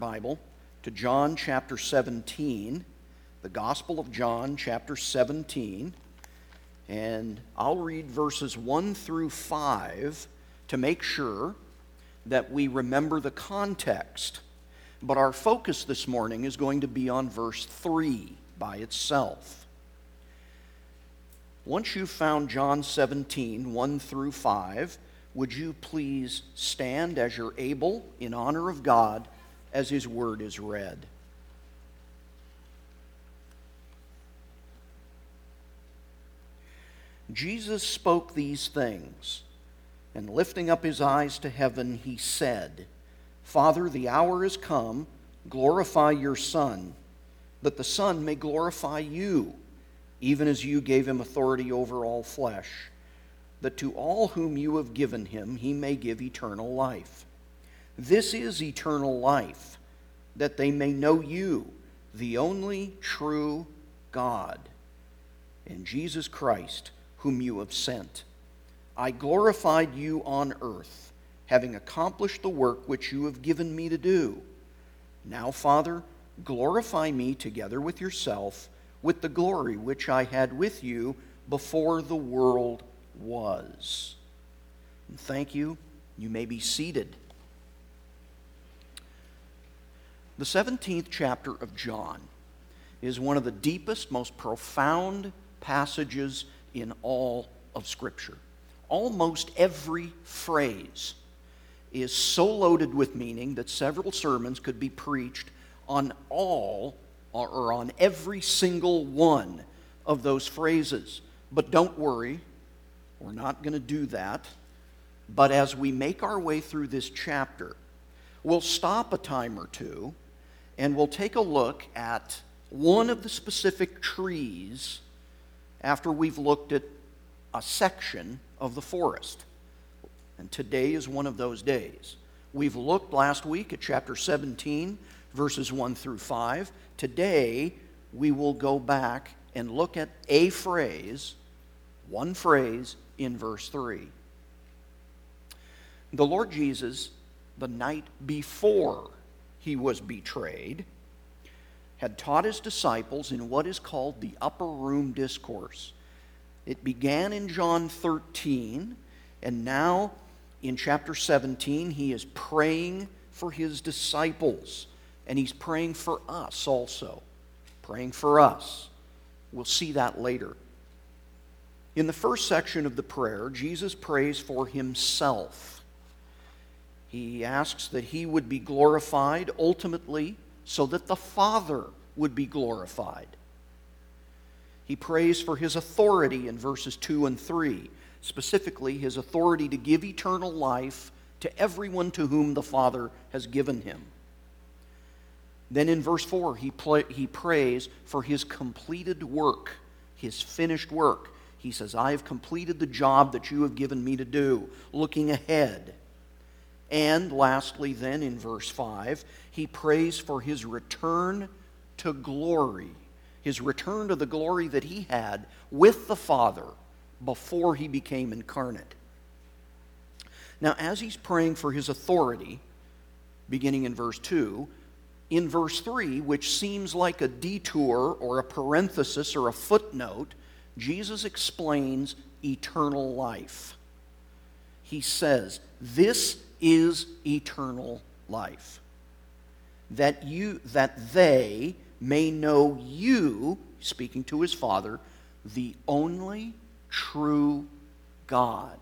Bible to John chapter 17, the Gospel of John chapter 17, and I'll read verses 1 through 5 to make sure that we remember the context. But our focus this morning is going to be on verse 3 by itself. Once you've found John 17, 1 through 5, would you please stand as you're able in honor of God as His Word is read. Jesus spoke these things, and lifting up His eyes to heaven, He said, Father, the hour is come, glorify your Son, that the Son may glorify you, even as you gave Him authority over all flesh, that to all whom you have given Him, He may give eternal life. This is eternal life, that they may know you, the only true God, and Jesus Christ, whom you have sent. I glorified you on earth, having accomplished the work which you have given me to do. Now, Father, glorify me together with yourself, with the glory which I had with you before the world was. And thank you. You may be seated. The 17th chapter of John is one of the deepest, most profound passages in all of Scripture. Almost every phrase is so loaded with meaning that several sermons could be preached on all or on every single one of those phrases. But don't worry, we're not going to do that. But as we make our way through this chapter, we'll stop a time or two and we'll take a look at one of the specific trees after we've looked at a section of the forest. And today is one of those days. We've looked last week at chapter 17, verses 1 through 5. Today, we will go back and look at a phrase, one phrase in verse 3. The Lord Jesus, the night before He was betrayed, had taught His disciples in what is called the Upper Room Discourse. It began in John 13, and now in chapter 17, He is praying for His disciples, and He's praying for us also. Praying for us. We'll see that later. In the first section of the prayer, Jesus prays for Himself. He asks that He would be glorified ultimately so that the Father would be glorified. He prays for His authority in verses 2 and 3, specifically His authority to give eternal life to everyone to whom the Father has given Him. Then in verse 4, he prays for His completed work, His finished work. He says, I have completed the job that you have given me to do, looking ahead. And lastly then in verse 5, he prays for His return to glory, His return to the glory that He had with the Father before He became incarnate. Now, as He's praying for His authority, beginning in verse 2, in verse 3, which seems like a detour or a parenthesis or a footnote, Jesus explains eternal life. He says, this is eternal life, that they may know you, speaking to His Father, the only true God,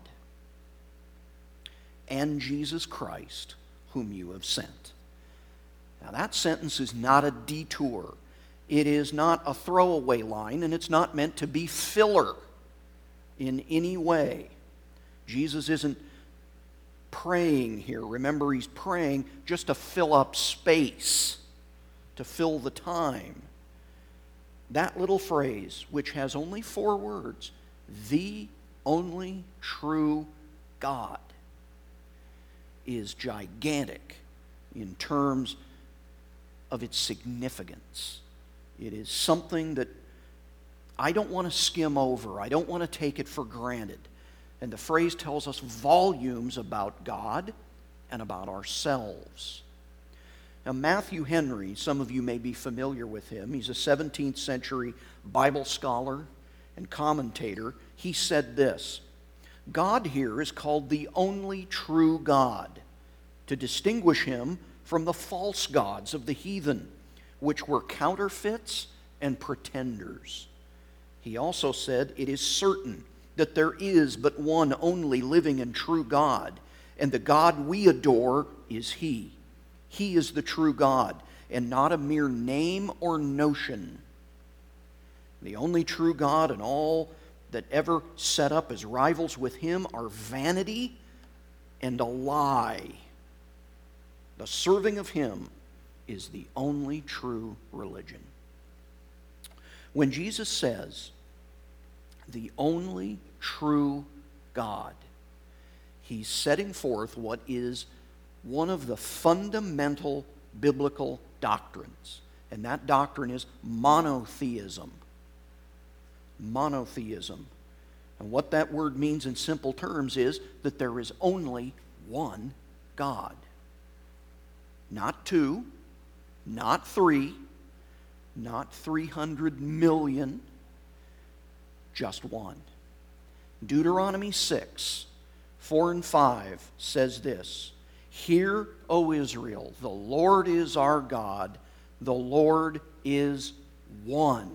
and Jesus Christ, whom you have sent. Now that sentence is not a detour. It is not a throwaway line, and it's not meant to be filler in any way. Jesus isn't praying here. Remember, He's praying just to fill up space, to fill the time. That little phrase, which has only 4 words, the only true God, is gigantic in terms of its significance. It is something that I don't want to skim over. I don't want to take it for granted. And the phrase tells us volumes about God and about ourselves. Now, Matthew Henry, some of you may be familiar with him. He's a 17th century Bible scholar and commentator. He said this: God here is called the only true God, to distinguish him from the false gods of the heathen, which were counterfeits and pretenders. He also said, it is certain that there is but one only living and true God, and the God we adore is He. He is the true God, and not a mere name or notion. The only true God, and all that ever set up as rivals with Him are vanity and a lie. The serving of Him is the only true religion. When Jesus says, the only true God, He's setting forth what is one of the fundamental biblical doctrines. And that doctrine is monotheism. Monotheism. And what that word means in simple terms is that there is only one God. Not two, not three, not 300 million, just one. Deuteronomy 6, 4 and 5 says this: Hear, O Israel, the Lord is our God, the Lord is one.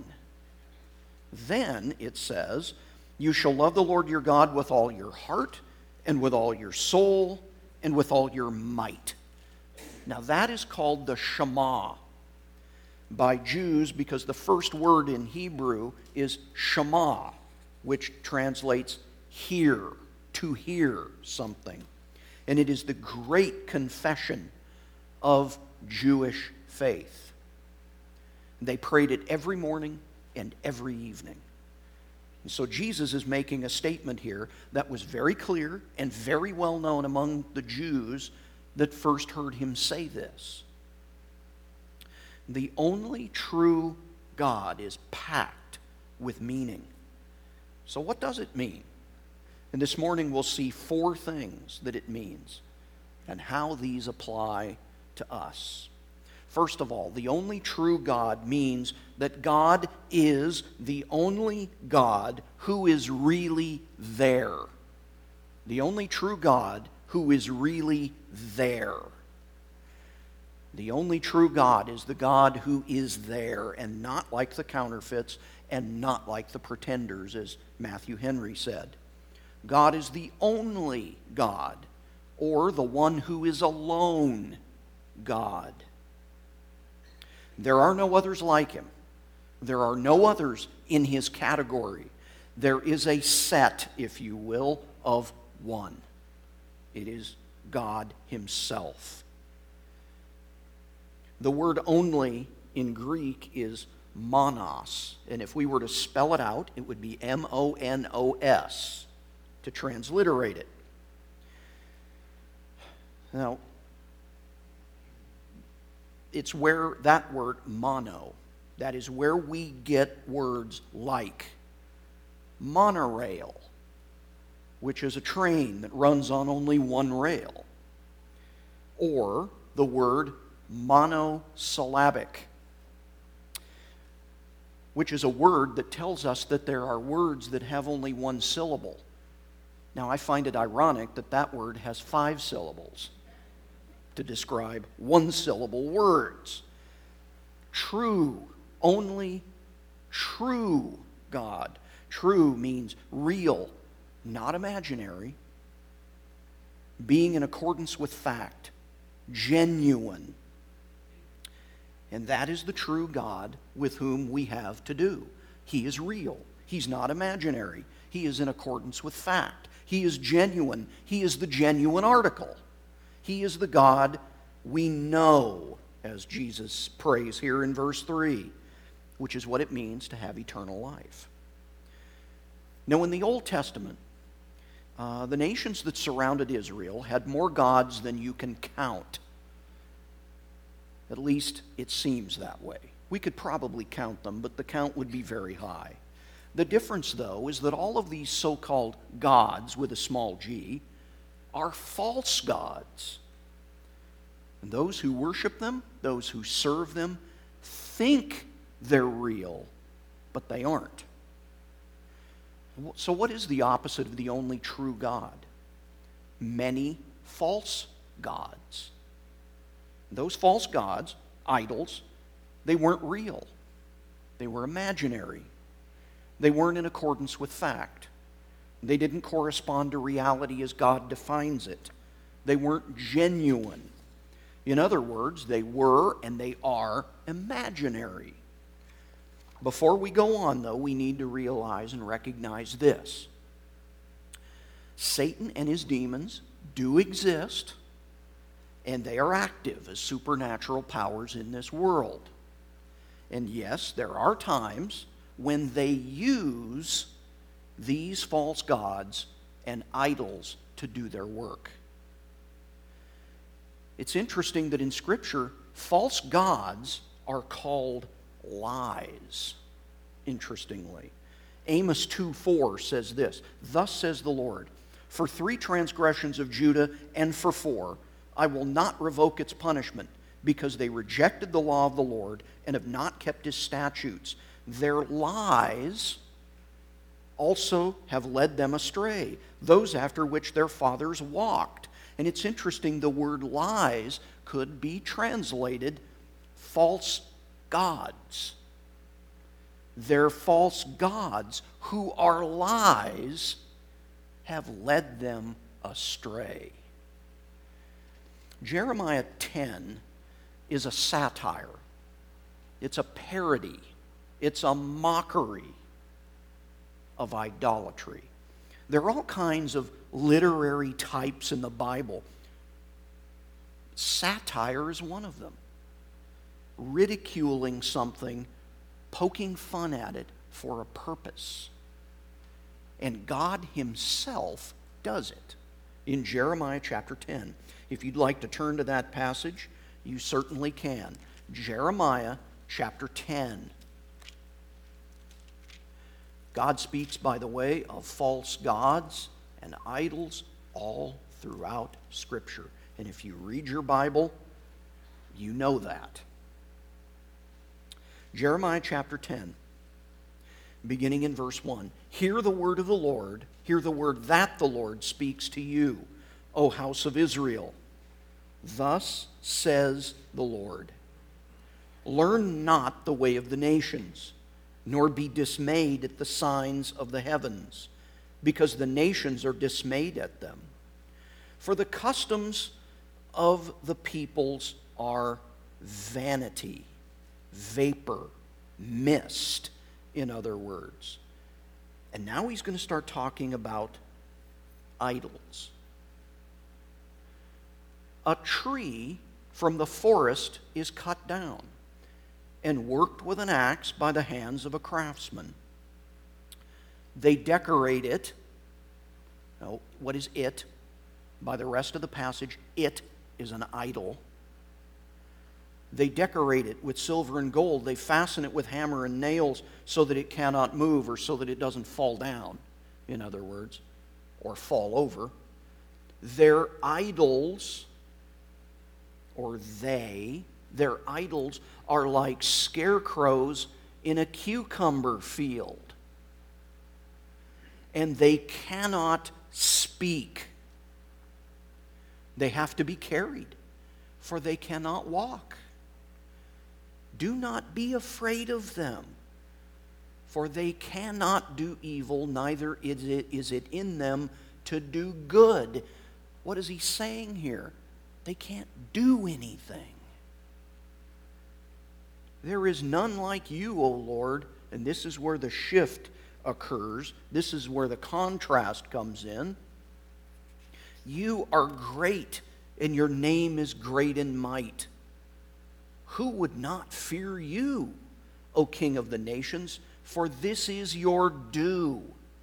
Then it says, you shall love the Lord your God with all your heart, and with all your soul, and with all your might. Now that is called the Shema by Jews, because the first word in Hebrew is Shema, which translates hear, to hear something. And it is the great confession of Jewish faith. They prayed it every morning and every evening. And so Jesus is making a statement here that was very clear and very well known among the Jews that first heard him say this. The only true God is packed with meaning. So what does it mean? And this morning we'll see 4 things that it means and how these apply to us. First of all, the only true God means that God is the only God who is really there. The only true God who is really there. The only true God is the God who is there, and not like the counterfeits and not like the pretenders, as Matthew Henry said. God is the only God, or the one who is alone God. There are no others like him. There are no others in his category. There is a set, if you will, of one. It is God himself. The word only in Greek is monos, and if we were to spell it out, it would be M-O-N-O-S, to transliterate it. Now, it's where that word mono, that is where we get words like monorail, which is a train that runs on only one rail, or the word monosyllabic, which is a word that tells us that there are words that have only one syllable. Now, I find it ironic that that word has 5 syllables to describe one-syllable words. True, only true God. True means real, not imaginary, being in accordance with fact, genuine. And that is the true God with whom we have to do. He is real. He's not imaginary. He is in accordance with fact. He is genuine. He is the genuine article. He is the God we know, as Jesus prays here in verse 3, which is what it means to have eternal life. Now, in the Old Testament, the nations that surrounded Israel had more gods than you can count. At least it seems that way. We could probably count them, but the count would be very high. The difference, though, is that all of these so-called gods, with a small g, are false gods. And those who worship them, those who serve them, think they're real, but they aren't. So what is the opposite of the only true God? Many false gods. Those false gods, idols, they weren't real. They were imaginary. They weren't in accordance with fact. They didn't correspond to reality as God defines it. They weren't genuine. In other words, they were and they are imaginary. Before we go on, though, we need to realize and recognize this. Satan and his demons do exist, and they are active as supernatural powers in this world. And yes, there are times when they use these false gods and idols to do their work. It's interesting that in Scripture, false gods are called lies, interestingly. Amos 2:4 says this, "Thus says the Lord, for 3 transgressions of Judah and for 4, I will not revoke its punishment, because they rejected the law of the Lord and have not kept his statutes. Their lies also have led them astray, those after which their fathers walked." And it's interesting, the word lies could be translated false gods. Their false gods, who are lies, have led them astray. Jeremiah 10 is a satire. It's a parody. It's a mockery of idolatry. There are all kinds of literary types in the Bible. Satire is one of them. Ridiculing something, poking fun at it for a purpose. And God himself does it in Jeremiah chapter 10. If you'd like to turn to that passage, you certainly can. Jeremiah chapter 10. God speaks, by the way, of false gods and idols all throughout Scripture. And if you read your Bible, you know that. Jeremiah chapter 10, beginning in verse 1. "Hear the word of the Lord, hear the word that the Lord speaks to you, O house of Israel. Thus says the Lord, learn not the way of the nations, nor be dismayed at the signs of the heavens, because the nations are dismayed at them. For the customs of the peoples are vanity, vapor, mist, in other words." And now he's going to start talking about idols. "A tree from the forest is cut down and worked with an axe by the hands of a craftsman. They decorate it." Now, what is it? By the rest of the passage, it is an idol. "They decorate it with silver and gold. They fasten it with hammer and nails so that it cannot move," or so that it doesn't fall down, in other words, or fall over. "Their idols," or their idols are like scarecrows in a cucumber field, and they cannot speak. They have to be carried, for they cannot walk. Do not be afraid of them, for they cannot do evil, neither is it in them to do good. What is he saying here? They can't do anything. There is none like you, O Lord. And this is where the shift occurs. This is where the contrast comes in. You are great, and your name is great in might. Who would not fear you, O King of the nations? For this is your due.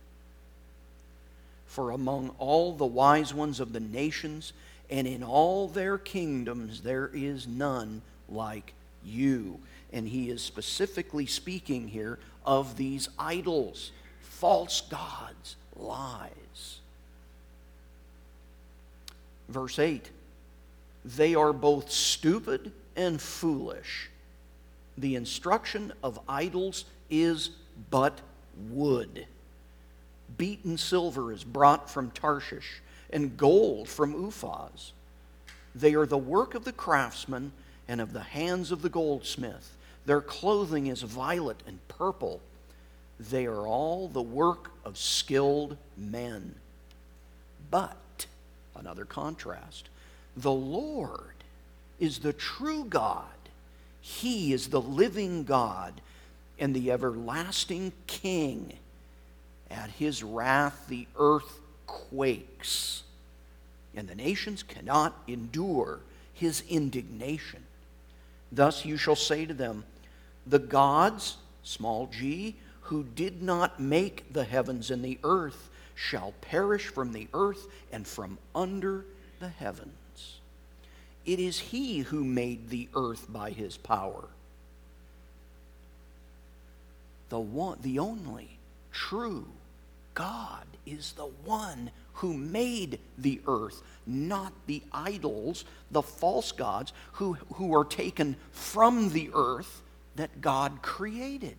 For among all the wise ones of the nations, and in all their kingdoms, there is none like you. And he is specifically speaking here of these idols, false gods, lies. Verse 8, They are both stupid and foolish. The instruction of idols is but wood. Beaten silver is brought from Tarshish, and gold from Uphaz. They are the work of the craftsman and of the hands of the goldsmith. Their clothing is violet and purple. They are all the work of skilled men. But, another contrast, the Lord is the true God. He is the living God and the everlasting King. At his wrath the earth quakes, and the nations cannot endure his indignation. Thus you shall say to them, the gods, small g, who did not make the heavens and the earth, shall perish from the earth and from under the heavens. It is he who made the earth by his power. The only true God is the one who made the earth, not the idols, the false gods who are taken from the earth that God created.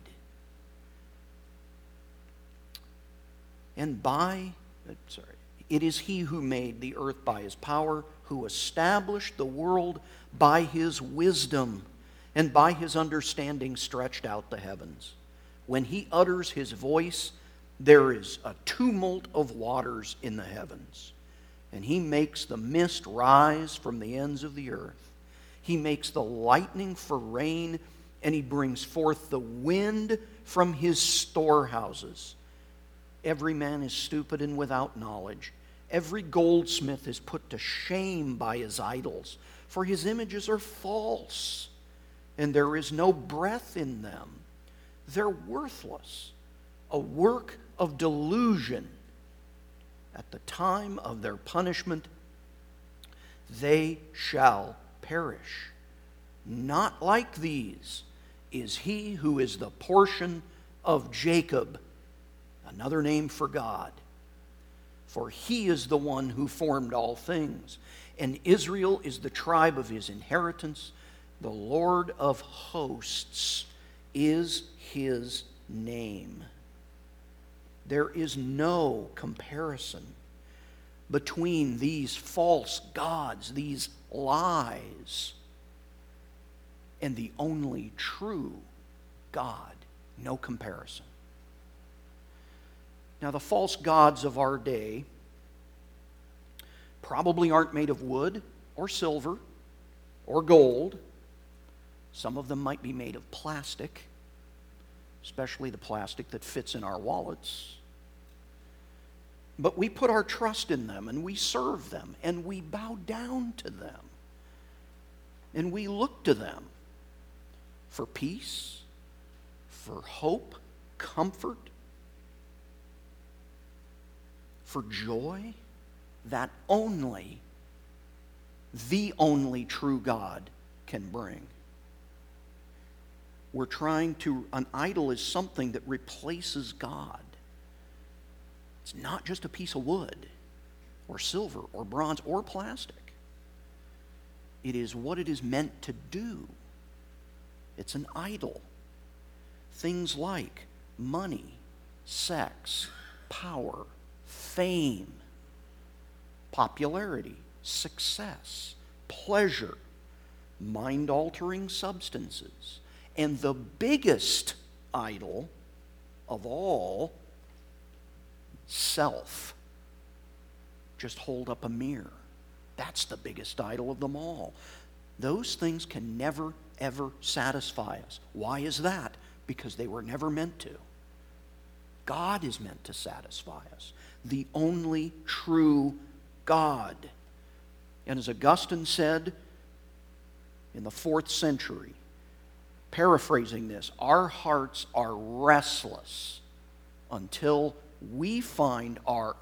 It is he who made the earth by his power, who established the world by his wisdom, and by his understanding stretched out the heavens. When he utters his voice, there is a tumult of waters in the heavens, and he makes the mist rise from the ends of the earth. He makes the lightning for rain, and he brings forth the wind from his storehouses. Every man is stupid and without knowledge. Every goldsmith is put to shame by his idols, for his images are false, and there is no breath in them. They're worthless, a work of delusion. At the time of their punishment, they shall perish. Not like these is he who is the portion of Jacob, another name for God. For he is the one who formed all things, and Israel is the tribe of his inheritance. The Lord of hosts is his name. There is no comparison between these false gods, these lies, and the only true God. No comparison. Now, the false gods of our day probably aren't made of wood or silver or gold. Some of them might be made of plastic, especially the plastic that fits in our wallets. But we put our trust in them, and we serve them, and we bow down to them, and we look to them for peace, for hope, comfort, for joy that only the only true God can bring. An idol is something that replaces God. It's not just a piece of wood or silver or bronze or plastic. It is what it is meant to do. It's an idol. Things like money, sex, power, fame, popularity, success, pleasure, mind-altering substances, and the biggest idol of all, self. Just hold up a mirror. That's the biggest idol of them all. Those things can never, ever satisfy us. Why is that? Because they were never meant to. God is meant to satisfy us. The only true God. And as Augustine said in the 4th century, paraphrasing this, our hearts are restless until our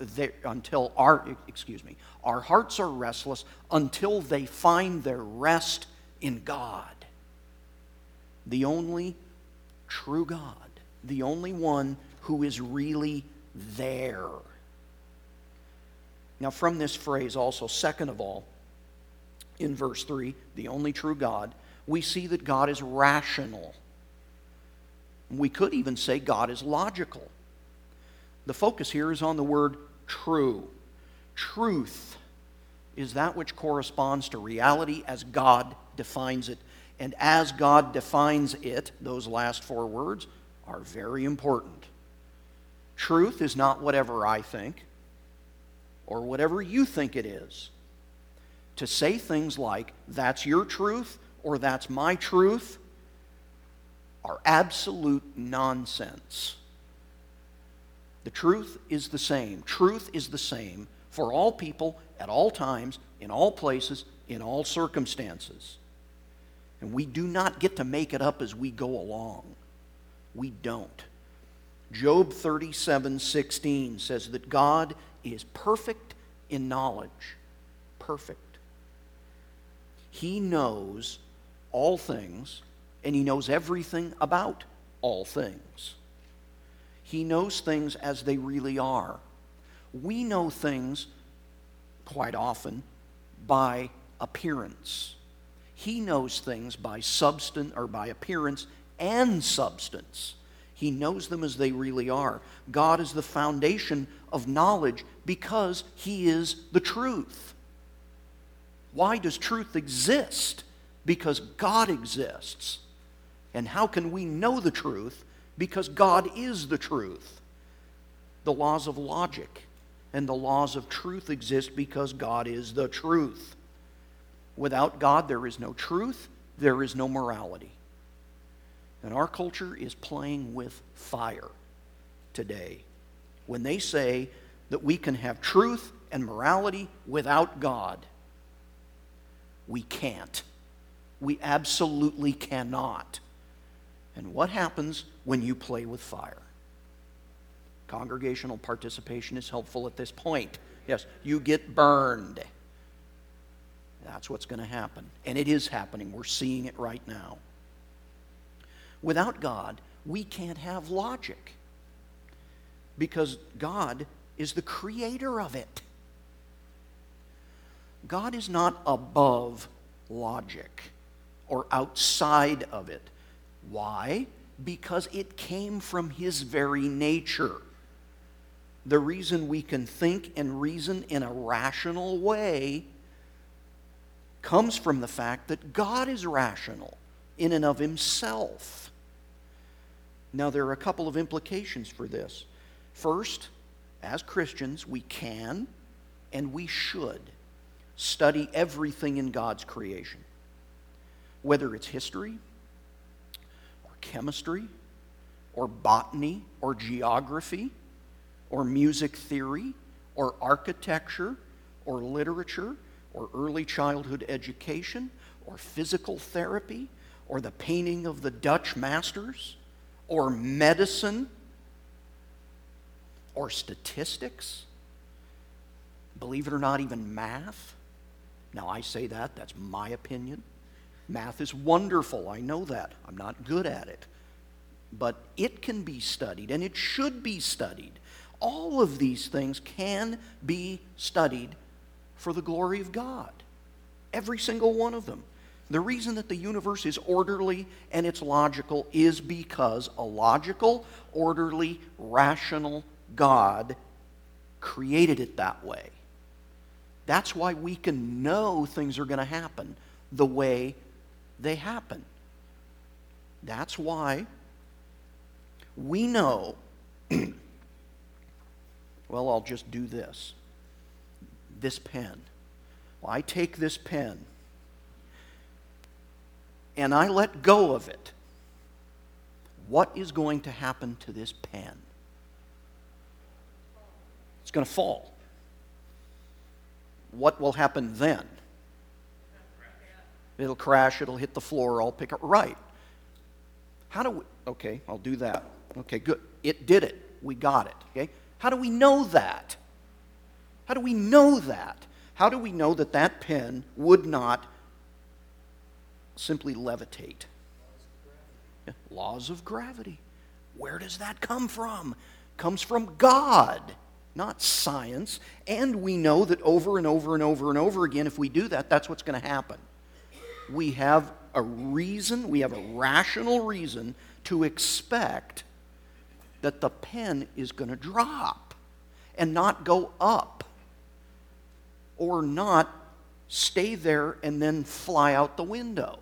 hearts are restless until they find their rest in God. The only true God, the only one who is really there. Now, from this phrase also, second of all, in verse 3, the only true God, we see that God is rational. We could even say God is logical. The focus here is on the word true. Truth is that which corresponds to reality as God defines it. And as God defines it, those last four words are very important. Truth is not whatever I think or whatever you think it is. To say things like, that's your truth or that's my truth, are absolute nonsense. The truth is the same. Truth is the same for all people, at all times, in all places, in all circumstances. And we do not get to make it up as we go along. We don't. Job 37:16 says that God is perfect in knowledge. Perfect. He knows all things, and He knows everything about all things. He knows things as they really are. We know things quite often by appearance. He knows things by substance or by appearance and substance. He knows them as they really are. God is the foundation of knowledge because He is the truth. Why does truth exist? Because God exists. And how can we know the truth? Because God is the truth. The laws of logic and the laws of truth exist because God is the truth. Without God, there is no truth, there is no morality. And our culture is playing with fire today when they say that we can have truth and morality without God. We can't. We absolutely cannot. And what happens when you play with fire? Congregational participation is helpful at this point. Yes, you get burned. That's what's going to happen. And it is happening. We're seeing it right now. Without God, we can't have logic. Because God is the creator of it. God is not above logic or outside of it. Why? Because it came from His very nature. The reason we can think and reason in a rational way comes from the fact that God is rational in and of Himself. Now, there are a couple of implications for this. First, as Christians, we can and we should study everything in God's creation, whether it's history, or chemistry, or botany, or geography, or music theory, or architecture, or literature, or early childhood education, or physical therapy, or the painting of the Dutch masters, or medicine, or statistics. Believe it or not, even math. Now, I say that's my opinion. Math is wonderful, I know that. I'm not good at it. But it can be studied, and it should be studied. All of these things can be studied for the glory of God. Every single one of them. The reason that the universe is orderly and it's logical is because a logical, orderly, rational God created it that way. That's why we can know things are going to happen the way they happen. That's why we know, well, I'll just do this. This pen. Well, I take this pen and I let go of it. What is going to happen to this pen? It's going to fall. What will happen then? It'll crash, it'll hit the floor, I'll pick up. Right. How do we, okay, I'll do that. Okay, good. It did it. We got it. Okay? How do we know that? How do we know that? How do we know that that pen would not simply levitate? Laws of gravity. Where does that come from? Comes from God. not science. And we know that over and over and over and over again, if we do that, that's what's going to happen. We have a reason, we have a rational reason to expect that the pen is going to drop and not go up, or not stay there and then fly out the window.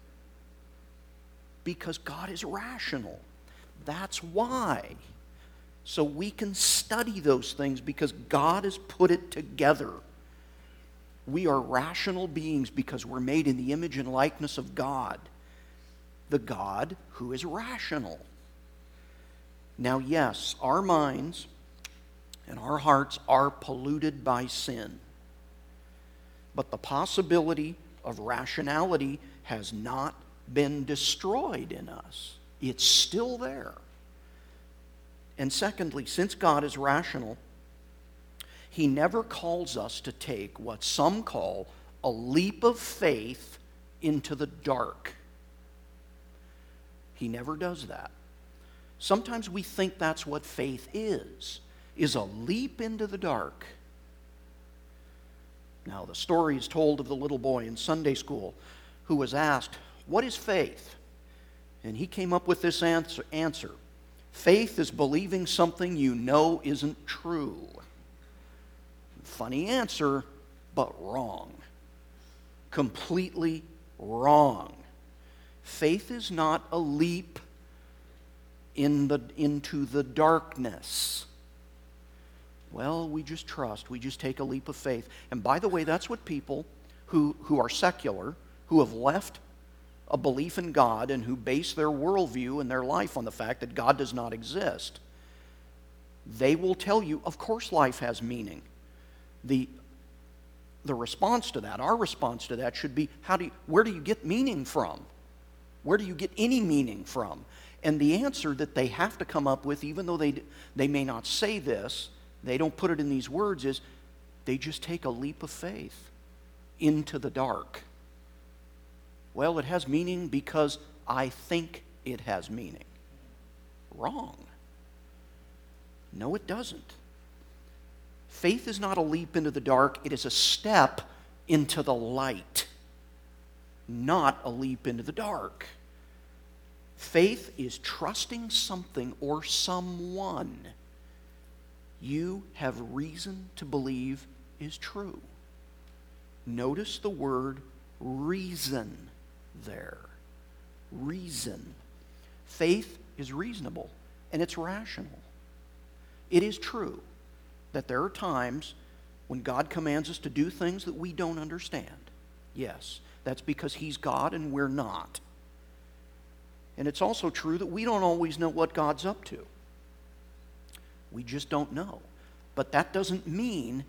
Because God is rational. That's why. So we can study those things because God has put it together. We are rational beings because we're made in the image and likeness of God, the God who is rational. Now, yes, our minds and our hearts are polluted by sin. But the possibility of rationality has not been destroyed in us. It's still there. And secondly, since God is rational, He never calls us to take what some call a leap of faith into the dark. He never does that. Sometimes we think that's what faith is a leap into the dark. Now, the story is told of the little boy in Sunday school who was asked, "What is faith?" And he came up with this answer. Faith is believing something you know isn't true. Funny answer, but wrong. Completely wrong. Faith is not a leap into the darkness. Well, we just trust. We just take a leap of faith. And by the way, that's what people who are secular, who have left a belief in God and who base their worldview and their life on the fact that God does not exist, they will tell you, of course life has meaning. The response to that, our response to that should be, where do you get meaning from? Where do you get any meaning from? And the answer that they have to come up with, even though they may not say this, they don't put it in these words, is they just take a leap of faith into the dark. Well, it has meaning because I think it has meaning. Wrong. No, it doesn't. Faith is not a leap into the dark. It is a step into the light, not a leap into the dark. Faith is trusting something or someone you have reason to believe is true. Notice the word reason there. Reason. Faith is reasonable and it's rational. It is true that there are times when God commands us to do things that we don't understand. Yes, that's because He's God and we're not. And it's also true that we don't always know what God's up to. We just don't know. But that doesn't mean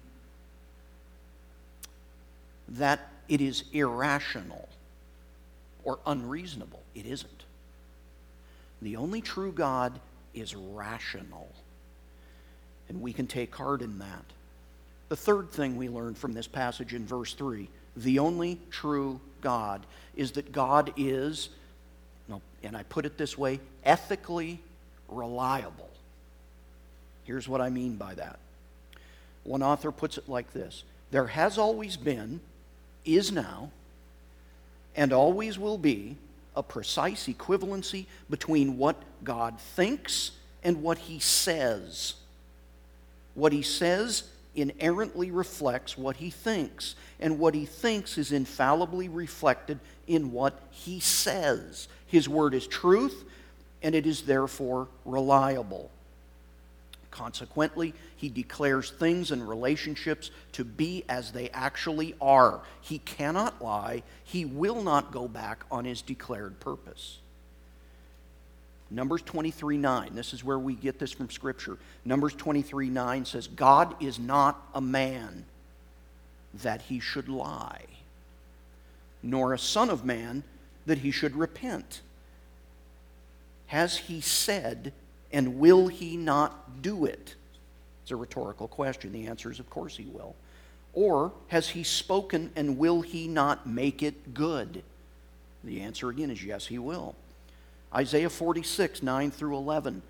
that it is irrational or unreasonable. It isn't. The only true God is rational. And we can take heart in that. The third thing we learn from this passage in verse 3, the only true God, is that God is, and I put it this way, ethically reliable. Here's what I mean by that. One author puts it like this: there has always been, is now, and always will be a precise equivalency between what God thinks and what He says. What He says inerrantly reflects what He thinks, and what He thinks is infallibly reflected in what He says. His word is truth, and it is therefore reliable. Consequently, He declares things and relationships to be as they actually are. He cannot lie. He will not go back on His declared purpose. Numbers 23:9, this is where we get this from Scripture. Numbers 23:9 says, God is not a man that He should lie, nor a son of man that He should repent. Has He said, and will He not do it? It's a rhetorical question. The answer is, of course He will. Or, has He spoken, and will He not make it good? The answer again is yes, He will. Isaiah 46:9 through 11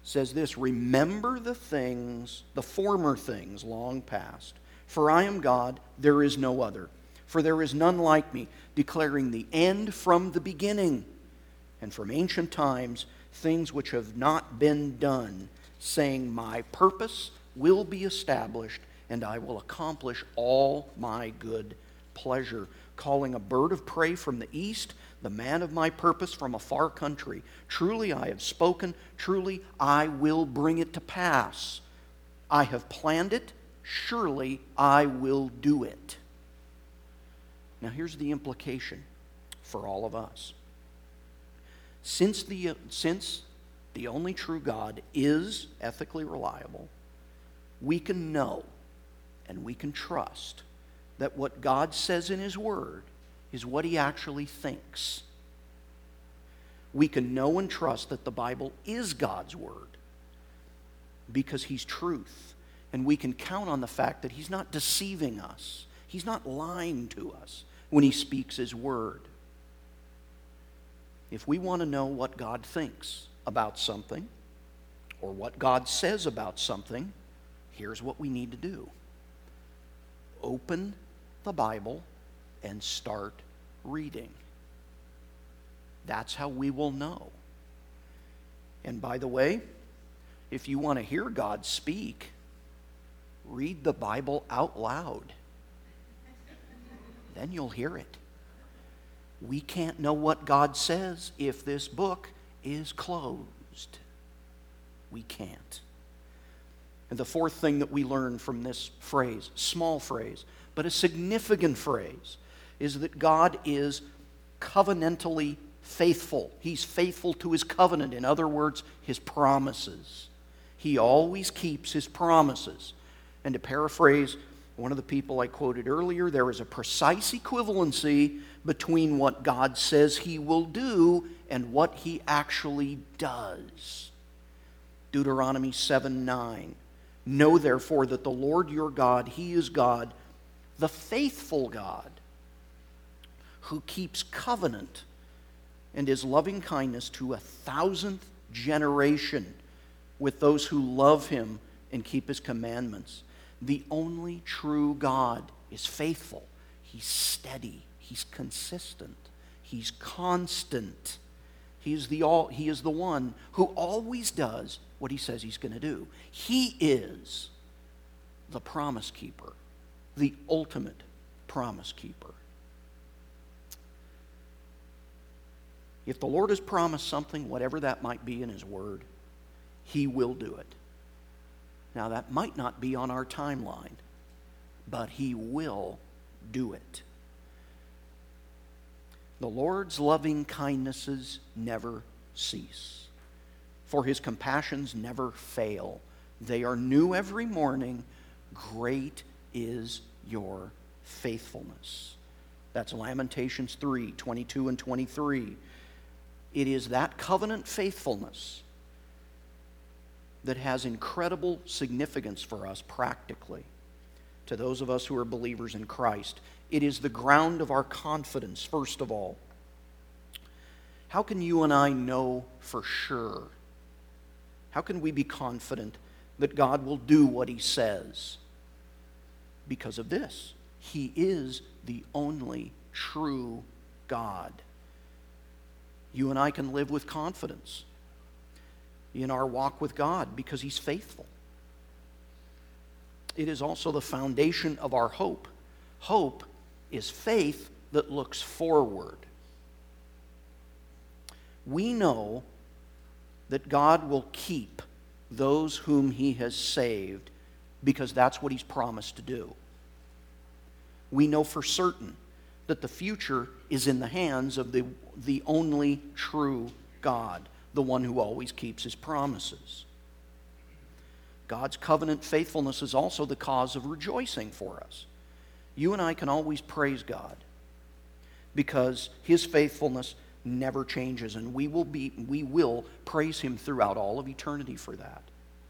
says this, "Remember the things, the former things long past. For I am God, there is no other. For there is none like me, declaring the end from the beginning, and from ancient times things which have not been done, saying, My purpose will be established, and I will accomplish all my good pleasure, calling a bird of prey from the east, the man of my purpose from a far country. Truly I have spoken, truly I will bring it to pass. I have planned it, surely I will do it." Now here's the implication for all of us. Since the only true God is ethically reliable, we can know and we can trust that what God says in His Word is what He actually thinks. We can know and trust that the Bible is God's Word because He's truth. And we can count on the fact that He's not deceiving us. He's not lying to us when He speaks His Word. If we want to know what God thinks about something, or what God says about something, here's what we need to do. Open the Bible and start reading. That's how we will know. And by the way, if you want to hear God speak, read the Bible out loud. Then you'll hear it. We can't know what God says if this book is closed. We can't. And the fourth thing that we learn from this phrase, small phrase, but a significant phrase, is that God is covenantally faithful. He's faithful to His covenant. In other words, His promises. He always keeps His promises. And to paraphrase one of the people I quoted earlier, there is a precise equivalency between what God says He will do and what He actually does. Deuteronomy 7:9. "Know therefore that the Lord your God, He is God, the faithful God, who keeps covenant and His loving kindness to 1,000th generation with those who love Him and keep His commandments." The only true God is faithful. He's steady. He's consistent. He's constant. He is the one who always does what He says He's going to do. He is the promise keeper, the ultimate promise keeper. If the Lord has promised something, whatever that might be in His Word, He will do it. Now, that might not be on our timeline, but He will do it. The Lord's loving kindnesses never cease, for His compassions never fail. They are new every morning. Great is your faithfulness. That's Lamentations 3:22 and 23. It is that covenant faithfulness that has incredible significance for us practically, to those of us who are believers in Christ. It is the ground of our confidence, first of all. How can you and I know for sure? How can we be confident that God will do what He says? Because of this. He is the only true God. You and I can live with confidence in our walk with God because He's faithful. It is also the foundation of our hope. Hope is faith that looks forward. We know that God will keep those whom He has saved because that's what He's promised to do. We know for certain that the future is in the hands of the only true God, the one who always keeps His promises. God's covenant faithfulness is also the cause of rejoicing for us. You and I can always praise God because His faithfulness never changes, and we will praise Him throughout all of eternity for that.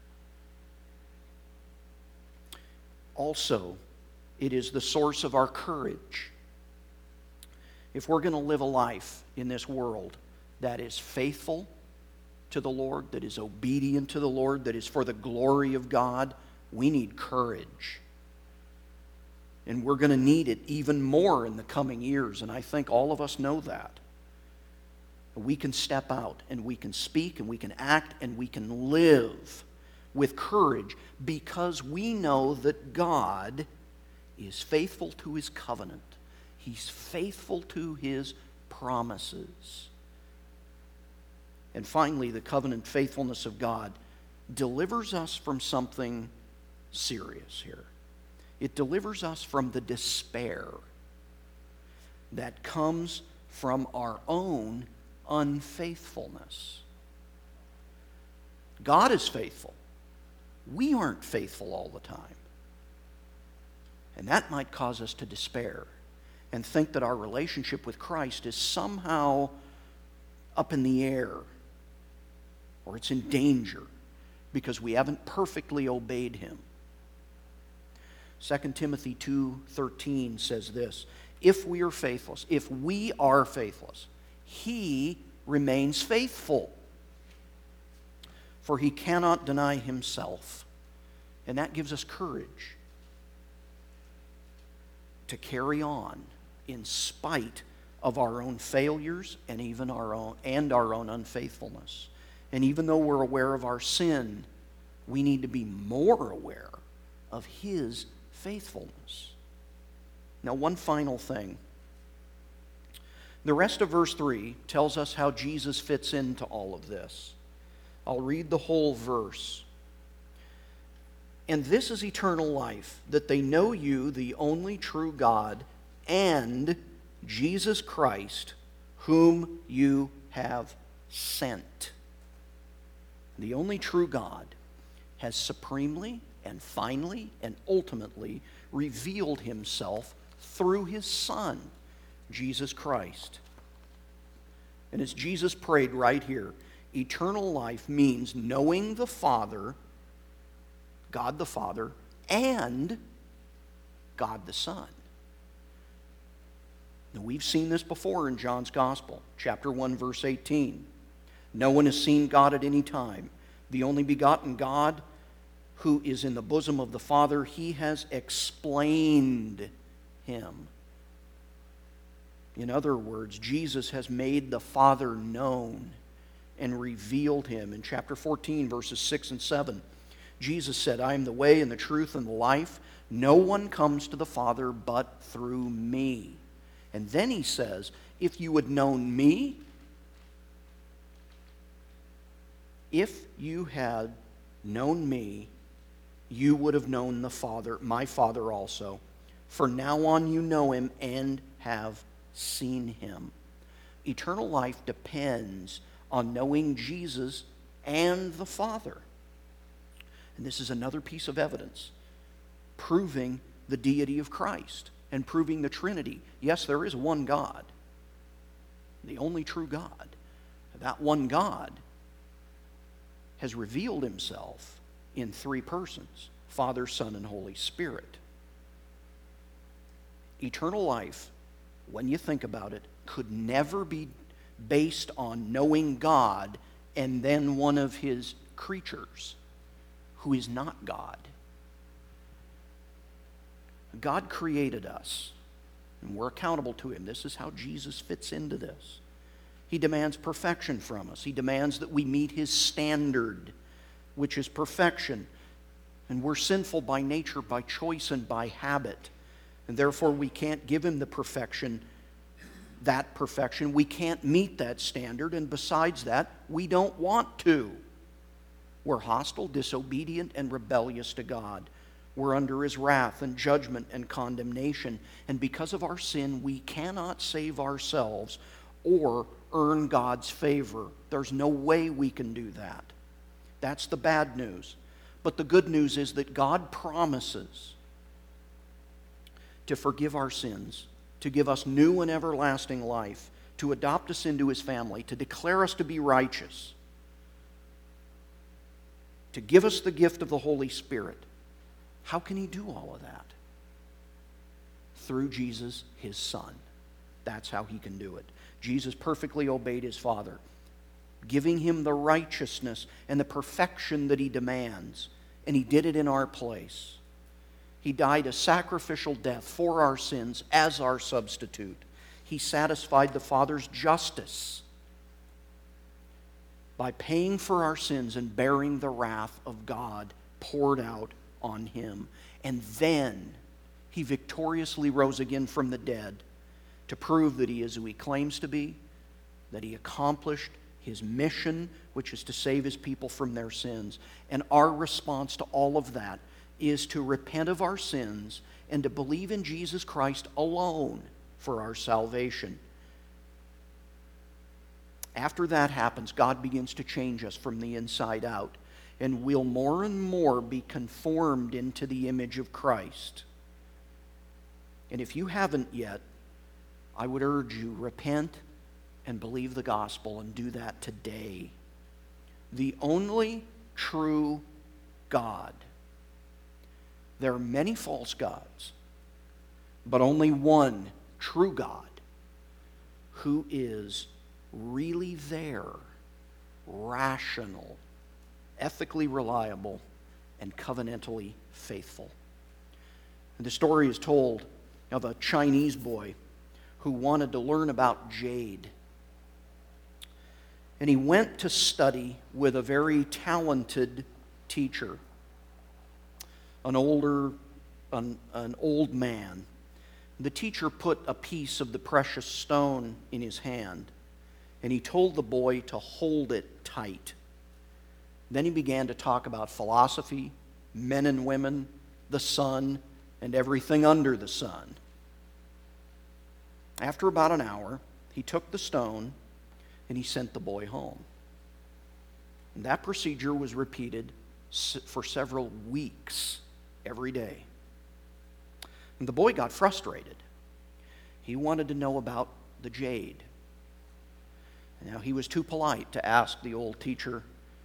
Also, it is the source of our courage. If we're going to live a life in this world that is faithful to the Lord, that is obedient to the Lord, that is for the glory of God, we need courage. And we're going to need it even more in the coming years, and I think all of us know that. We can step out, and we can speak, and we can act, and we can live with courage because we know that God is faithful to His covenant. He's faithful to His promises. And finally, the covenant faithfulness of God delivers us from something serious here. It delivers us from the despair that comes from our own unfaithfulness. God is faithful. We aren't faithful all the time. And that might cause us to despair and think that our relationship with Christ is somehow up in the air or it's in danger because we haven't perfectly obeyed Him. 2 Timothy 2:13 says this, if we are faithless, He remains faithful, for He cannot deny Himself. And that gives us courage to carry on in spite of our own failures and even our own unfaithfulness. And even though we're aware of our sin, we need to be more aware of His faithfulness. Now, one final thing. The rest of verse 3 tells us how Jesus fits into all of this. I'll read the whole verse. And this is eternal life, that they know you, the only true God, and Jesus Christ, whom you have sent. The only true God has supremely and finally and ultimately revealed Himself through His Son, Jesus Christ. And as Jesus prayed right here, eternal life means knowing the Father, God the Father, and God the Son. Now, we've seen this before in John's Gospel, chapter 1, verse 18. No one has seen God at any time. The only begotten God who is in the bosom of the Father, He has explained Him. In other words, Jesus has made the Father known and revealed Him. In chapter 14, verses 6 and 7, Jesus said, I am the way and the truth and the life. No one comes to the Father but through me. And then He says, if you had known me, if you had known me, you would have known the Father, my Father also. For now on you know Him and have seen Him. Eternal life depends on knowing Jesus and the Father. And this is another piece of evidence proving the deity of Christ and proving the Trinity. Yes, there is one God, the only true God. That one God has revealed Himself in three persons, Father, Son, and Holy Spirit. Eternal life, when you think about it, could never be based on knowing God and then one of His creatures who is not God. God created us, and we're accountable to Him. This is how Jesus fits into this. He demands perfection from us. He demands that we meet His standard, which is perfection. And we're sinful by nature, by choice, and by habit. And therefore we can't give Him the perfection, that perfection. We can't meet that standard, and besides that, we don't want to. We're hostile, disobedient, and rebellious to God. We're under His wrath and judgment and condemnation. And because of our sin, we cannot save ourselves or earn God's favor. There's no way we can do that. That's the bad news. But the good news is that God promises to forgive our sins, to give us new and everlasting life, to adopt us into His family, to declare us to be righteous, to give us the gift of the Holy Spirit. How can He do all of that? Through Jesus, His Son. That's how He can do it. Jesus perfectly obeyed His Father. giving him the righteousness and the perfection that he demands. And he did it in our place. He died a sacrificial death for our sins as our substitute. He satisfied the Father's justice by paying for our sins and bearing the wrath of God poured out on him. And then he victoriously rose again from the dead to prove that he is who he claims to be, that he accomplished his mission, which is to save his people from their sins. And our response to all of that is to repent of our sins and to believe in Jesus Christ alone for our salvation. After that happens, God begins to change us from the inside out, and we'll more and more be conformed into the image of Christ. And if you haven't yet, I would urge you, repent and believe the gospel, and do that today. The only true God. There are many false gods, but only one true God who is really there, rational, ethically reliable, and covenantally faithful. And the story is told of a Chinese boy who wanted to learn about jade. And he went to study with a very talented teacher, an old man. The teacher put a piece of the precious stone in his hand, and he told the boy to hold it tight. Then he began to talk about philosophy, men and women, the sun, and everything under the sun. After about an hour, he took the stone and he sent the boy home. And that procedure was repeated for several weeks, every day. And the boy got frustrated. He wanted to know about the jade. Now, he was too polite to ask the old teacher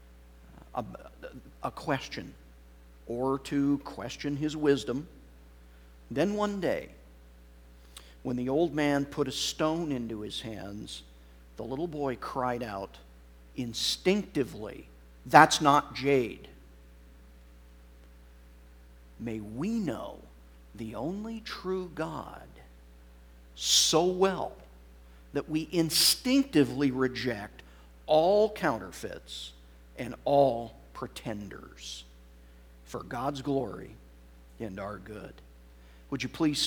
a question or to question his wisdom. Then one day, when the old man put a stone into his hands, the little boy cried out instinctively, "That's not jade." May we know the only true God so well that we instinctively reject all counterfeits and all pretenders for God's glory and our good. Would you please